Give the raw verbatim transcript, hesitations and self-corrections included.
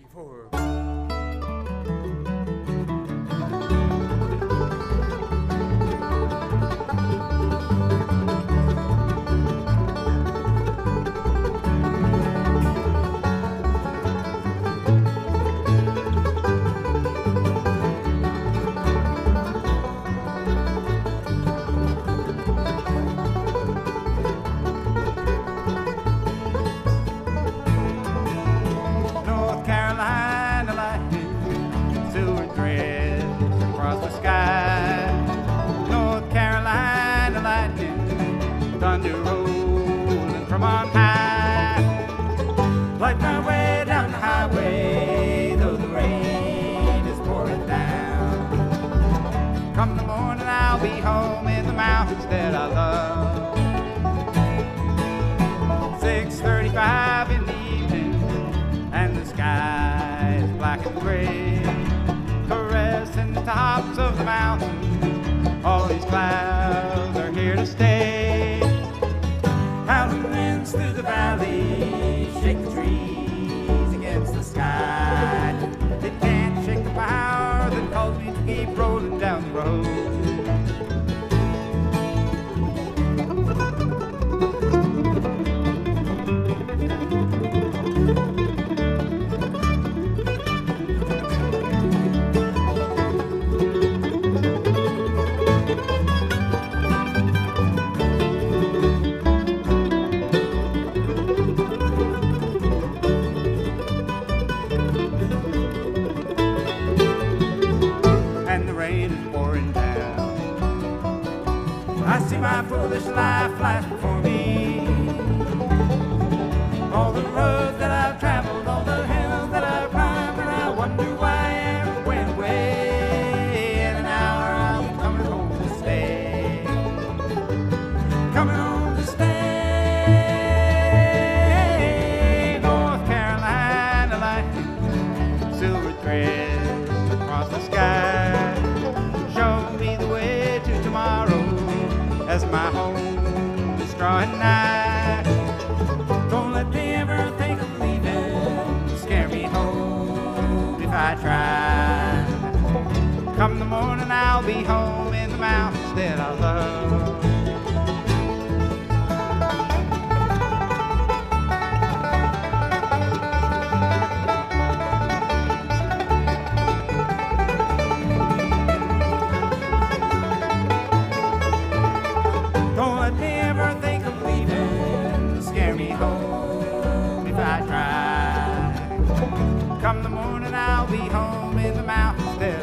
four. Thunder rolling from on high, light my way down the highway, though the rain is pouring down. Come the morning, I'll be home in the mountains that I love. six thirty-five in the evening, and the sky is black and gray, caressing the tops of the mountains. All these clouds are here to stay. Howling winds through the valley shake the trees against the sky. It can't shake the power that calls me to keep rolling down the road. I see my foolish life flash before me. All the roads that I've traveled, all the hills that I've climbed, and I wonder why I ever went away. In an hour I'll be coming home to stay. Coming home to stay. North Carolina lightning, silver threads across the sky. Show me the way to tomorrow, as my home is drawing nigh. Don't let me ever think of leaving, scare me home if I try. Come the morning, I'll be home in the mountains that I love. Come the morning, I'll be home in the mountains there.